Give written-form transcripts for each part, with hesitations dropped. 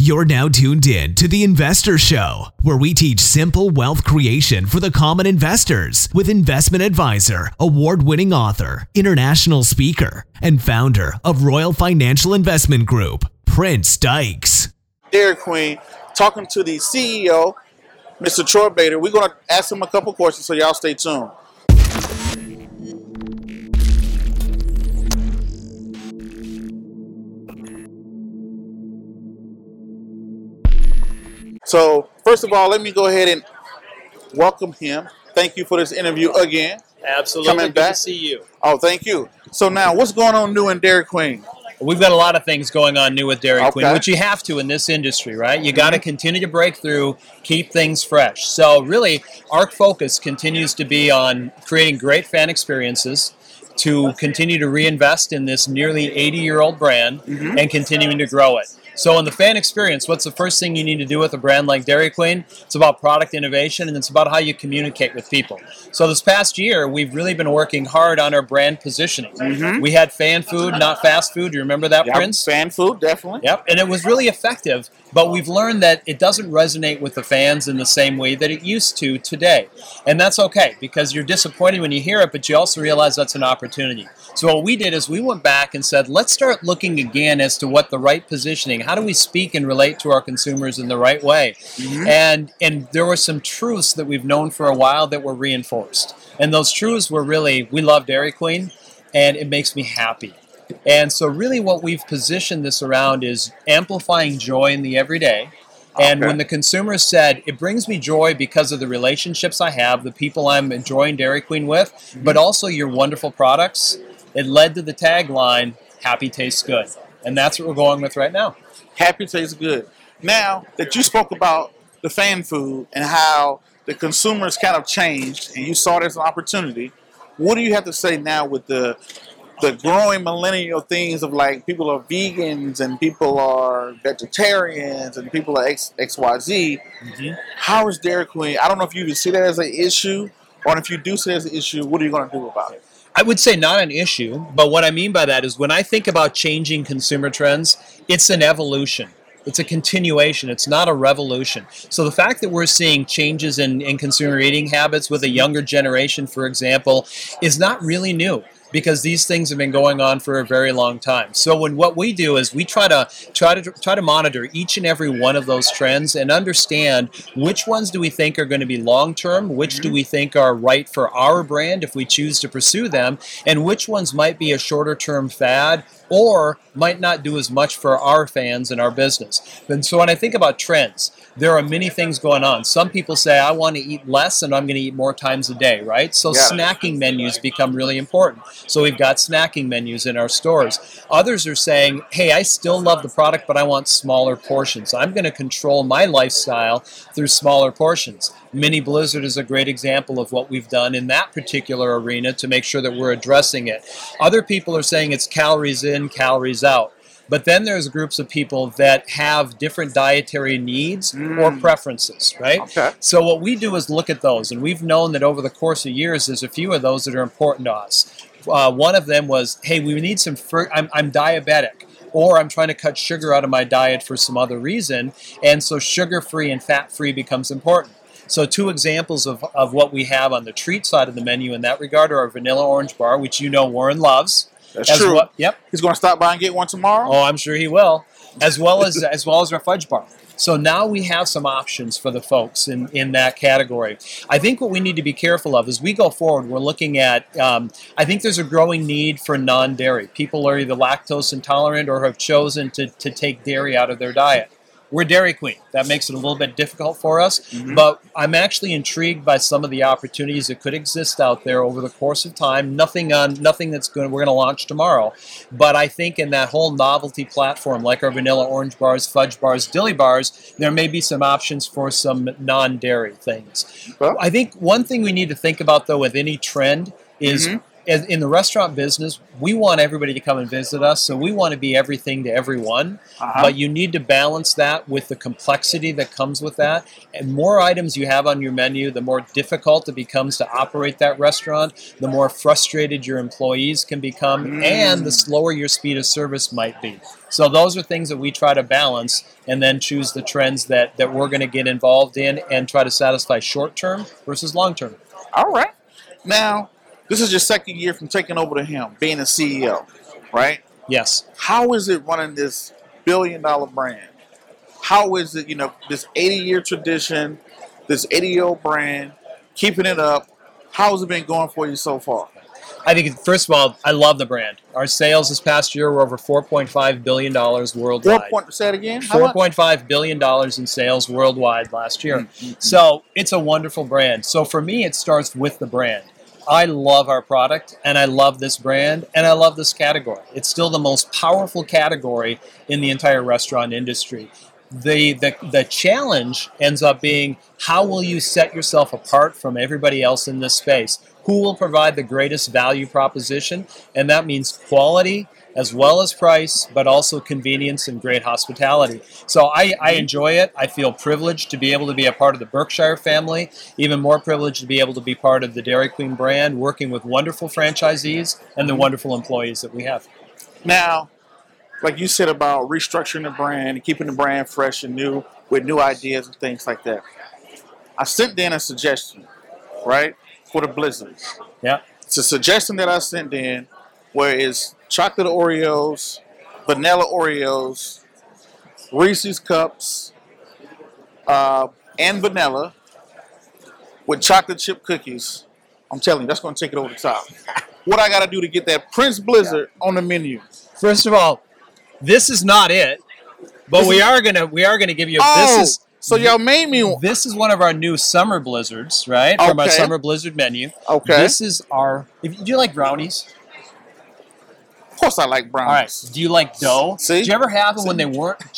You're now tuned in to The Investor Show, where we teach simple wealth creation for the common investors with investment advisor, award-winning author, international speaker, and founder of Royal Financial Investment Group, Prince Dykes. Dairy Queen, talking to the CEO, Mr. Troy Bader. We're going to ask him a couple questions, so y'all stay tuned. So, first of all, let me go ahead and welcome him. Thank you for this interview again. Absolutely. Coming Good back. to see you. Oh, thank you. So now, what's going on new in Dairy Queen? We've got a lot of things going on new with Dairy Queen, Okay. which you have to in this industry, right? You got to continue to break through, keep things fresh. So really, our focus continues to be on creating great fan experiences, to continue to reinvest in this nearly 80-year-old brand and continuing to grow it. So in the fan experience, what's the first thing you need to do with a brand like Dairy Queen? It's about product innovation, and it's about how you communicate with people. So this past year, we've really been working hard on our brand positioning. We had fan food, not fast food. You remember that, Yep, Prince? fan food, definitely. Yep, and it was really effective, but we've learned that it doesn't resonate with the fans in the same way that it used to today. And that's okay, because you're disappointed when you hear it, but you also realize that's an opportunity. So what we did is we went back and said, let's start looking again as to what the right positioning, how do we speak and relate to our consumers in the right way? And there were some truths that we've known for a while that were reinforced. And those truths were really, we love Dairy Queen, and it makes me happy. And so really what we've positioned this around is amplifying joy in the everyday. And Okay. when the consumer said, it brings me joy because of the relationships I have, the people I'm enjoying Dairy Queen with, but also your wonderful products, it led to the tagline, happy tastes good. And that's what we're going with right now. Happy tastes good. Now that you spoke about the fan food and how the consumers kind of changed and you saw it as an opportunity, what do you have to say now with the growing millennial things of like people are vegans and people are vegetarians and people are XYZ? How is Dairy Queen? I don't know if you see that as an issue, or if you do see it as an issue, what are you going to do about it? I would say not an issue, but what I mean by that is when I think about changing consumer trends, it's an evolution. It's a continuation. It's not a revolution. So the fact that we're seeing changes in consumer eating habits with a younger generation, for example, is not really new, because these things have been going on for a very long time. So what we do is we try to monitor each and every one of those trends and understand which ones do we think are going to be long-term, which do we think are right for our brand if we choose to pursue them, and which ones might be a shorter-term fad or might not do as much for our fans and our business. And so when I think about trends, there are many things going on. Some people say, I want to eat less and I'm going to eat more times a day, right? So snacking menus become really important. So we've got snacking menus in our stores. Others are saying, hey, I still love the product, but I want smaller portions. I'm going to control my lifestyle through smaller portions. Mini Blizzard is a great example of what we've done in that particular arena to make sure that we're addressing it. Other people are saying it's calories in, calories out. But then there's groups of people that have different dietary needs or preferences, right? Okay. So what we do is look at those, and we've known that over the course of years, there's a few of those that are important to us. One of them was, hey, we need some fruit. I'm diabetic, or I'm trying to cut sugar out of my diet for some other reason, and so sugar-free and fat-free becomes important. So two examples of what we have on the treat side of the menu in that regard are our vanilla orange bar, which you know Warren loves. That's true. Yep. He's going to stop by and get one tomorrow? Oh, I'm sure he will, as well as our fudge bar. So now we have some options for the folks in that category. I think what we need to be careful of as we go forward, we're looking at, I think there's a growing need for non-dairy. People are either lactose intolerant or have chosen to take dairy out of their diet. We're Dairy Queen. That makes it a little bit difficult for us, but I'm actually intrigued by some of the opportunities that could exist out there over the course of time. Nothing that's we're going to launch tomorrow, but I think in that whole novelty platform, like our vanilla orange bars, fudge bars, dilly bars, there may be some options for some non-dairy things. Well, I think one thing we need to think about though with any trend is in the restaurant business, we want everybody to come and visit us, so we want to be everything to everyone. But you need to balance that with the complexity that comes with that. And more items you have on your menu, the more difficult it becomes to operate that restaurant, the more frustrated your employees can become, and the slower your speed of service might be. So those are things that we try to balance and then choose the trends that we're going to get involved in and try to satisfy short-term versus long-term. All right. Now, this is your second year from taking over the helm, being a CEO, right? Yes. How is it running this billion-dollar brand? How is it, this 80-year tradition, this 80-year-old brand, keeping it up? How has it been going for you so far? I think, first of all, I love the brand. Our sales this past year were over $4.5 billion worldwide. Say it again? $4.5 billion in sales worldwide last year. So it's a wonderful brand. So for me, it starts with the brand. I love our product, and I love this brand, and I love this category. It's still the most powerful category in the entire restaurant industry. The challenge ends up being, how will you set yourself apart from everybody else in this space? Who will provide the greatest value proposition? And that means quality as well as price, but also convenience and great hospitality. So I enjoy it. I feel privileged to be able to be a part of the Berkshire family, even more privileged to be able to be part of the Dairy Queen brand, working with wonderful franchisees and the wonderful employees that we have. Now, like you said about restructuring the brand and keeping the brand fresh and new with new ideas and things like that. I sent in a suggestion, right, for the Blizzard. Yeah. It's a suggestion that I sent in where it's chocolate Oreos, vanilla Oreos, Reese's Cups, and vanilla with chocolate chip cookies. I'm telling you, that's going to take it over the top. What I got to do to get that Prince Blizzard on the menu? First of all, this is not it, but we are gonna give you. So y'all made me. This is one of our new summer blizzards, right? From our summer blizzard menu. Okay. This is our. Do you like brownies? Of course, I like brownies. All right. Do you like dough? See? Did you ever have them when they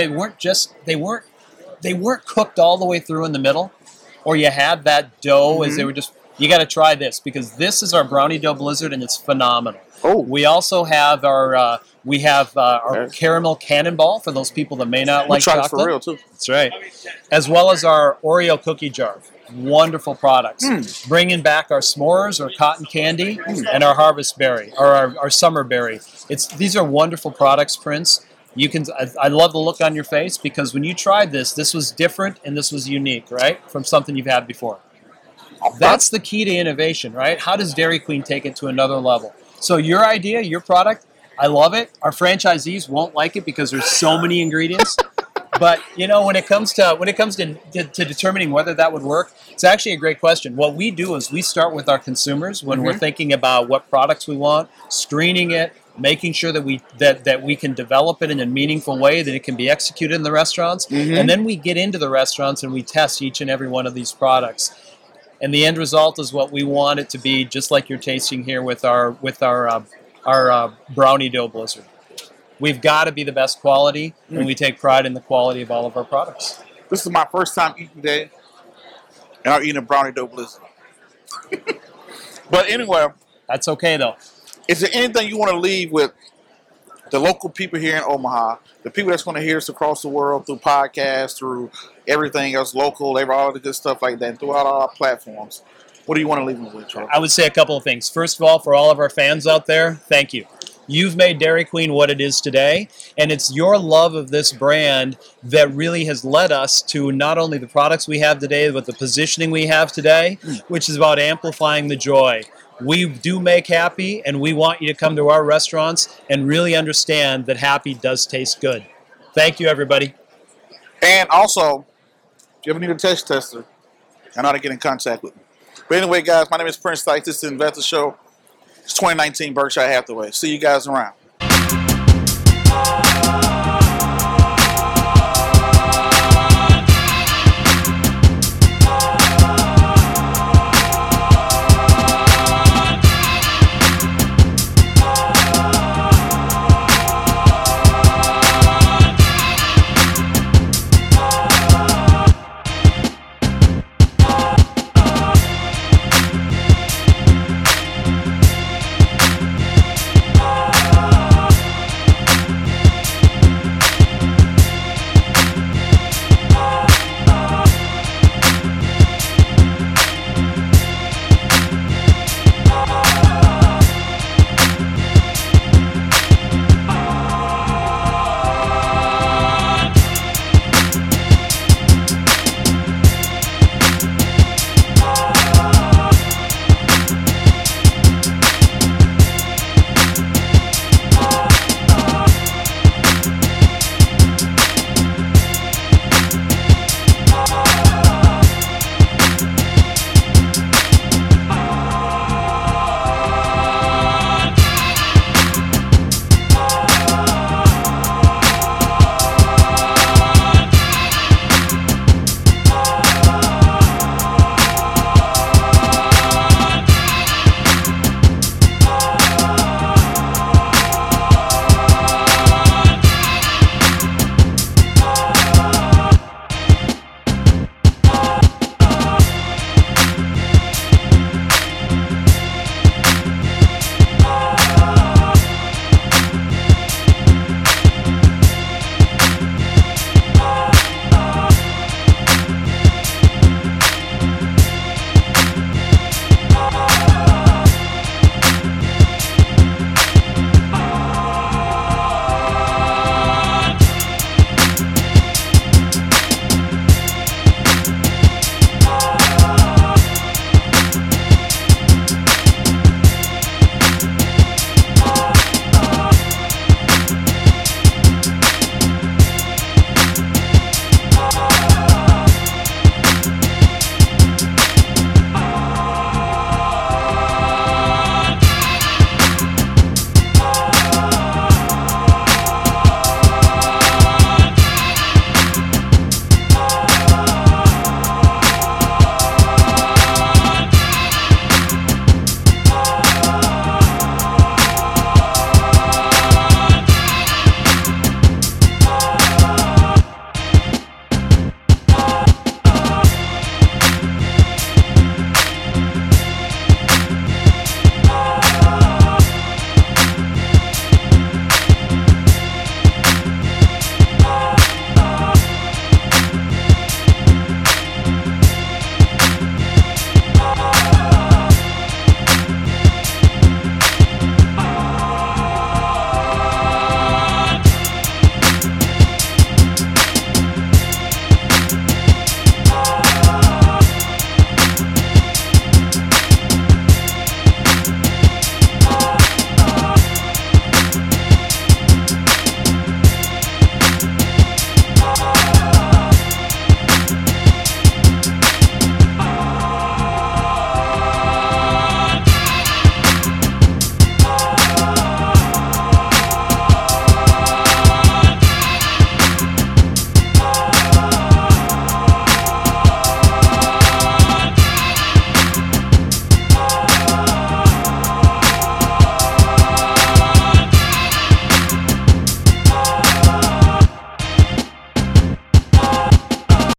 weren't cooked all the way through in the middle, or you had that dough as they were just. You got to try this because this is our brownie dough blizzard and it's phenomenal. Oh. We also have our caramel cannonball for those people that may not like chocolate. For real too. That's right. As well as our Oreo cookie jar. Wonderful products. Bringing back our s'mores, our cotton candy, and our harvest berry, or our summer berry. These are wonderful products, Prince. I love the look on your face because when you tried this was different and this was unique, right? From something you've had before. That's the key to innovation, right? How does Dairy Queen take it to another level? So your idea, your product, I love it. Our franchisees won't like it because there's so many ingredients. But when it comes to determining whether that would work, it's actually a great question. What we do is we start with our consumers when we're thinking about what products we want, screening it, making sure that we can develop it in a meaningful way, that it can be executed in the restaurants, and then we get into the restaurants and we test each and every one of these products. And the end result is what we want it to be, just like you're tasting here with our brownie dough blizzard. We've got to be the best quality, and we take pride in the quality of all of our products. This is my first time eating today, and I'm eating a brownie dough blizzard. But anyway, that's okay though. Is there anything you want to leave with the local people here in Omaha, the people that's going to hear us across the world through podcasts, through everything else local, all the good stuff like that, and throughout all our platforms? What do you want to leave them with, Charlie? I would say a couple of things. First of all, for all of our fans out there, thank you. You've made Dairy Queen what it is today, and it's your love of this brand that really has led us to not only the products we have today, but the positioning we have today, which is about amplifying the joy. We do make happy, and we want you to come to our restaurants and really understand that happy does taste good. Thank you, everybody. And also, if you ever need a taste tester, I know how to get in contact with me. But anyway, guys, my name is Prince Sykes. This is the Investor Show. It's 2019 Berkshire Hathaway. See you guys around.